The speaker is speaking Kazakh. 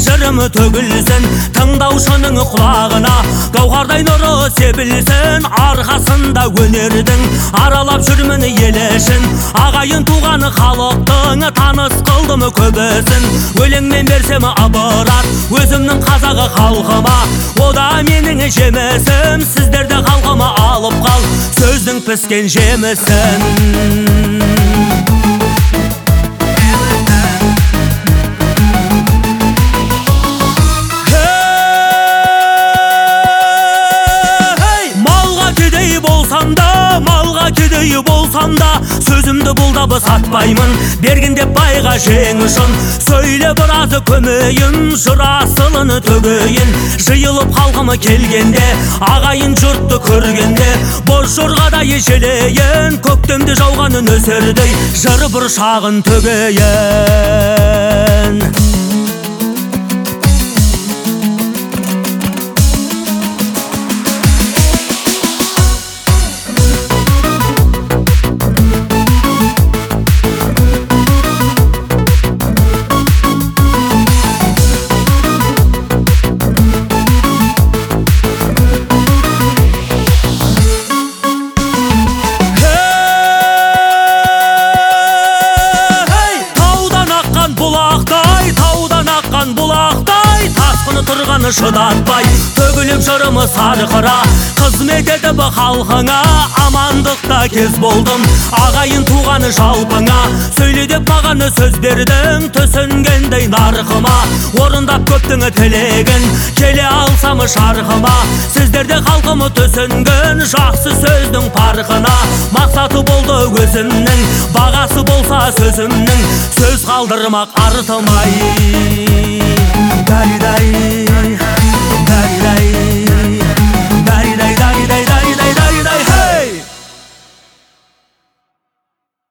жырым төгілсін, тыңдаушының құлағына гауһардай нұры себілсін. Арқасында өнердің аралап жүрмін ел ішін, ағайын туған халықтың таныс қылдым көбісін. Өлеңмен берсем абырат өзімнің қазағы халқыма, ода менің жемісім. Сіздерді халқыма алып қал сөздің піскен жемісін. Малға кедей болсам да сөзімді бұлдап сатпаймын, берген деп байға жең үшін. Сөйле біразы көмейін, жыр асылын төгейін. Жиылып халқымы келгенде, ағайын жұртты көргенде, боз жорғадай желейін. Көктемде жауған нөсердей жыр бұршағын төгейін. Бұлақтай тасқыны тұрғаны шыдатпай, төгіліп жырымы сарқыра, қызмет етіп халқыңа. Амандықта кез болдым, ағайын туғаны жалпыңа. Сөйле деп маған сөздердің түсінгендей нарқыма, орындап көптің тілегін келе алсам шарқыма. Сіздерде халқымы түсінген жақсы сөздің парқына. Мақсаты болды өзімнің, бағасы болса сөзімнің, сөз қалдырмақ артымай. Дай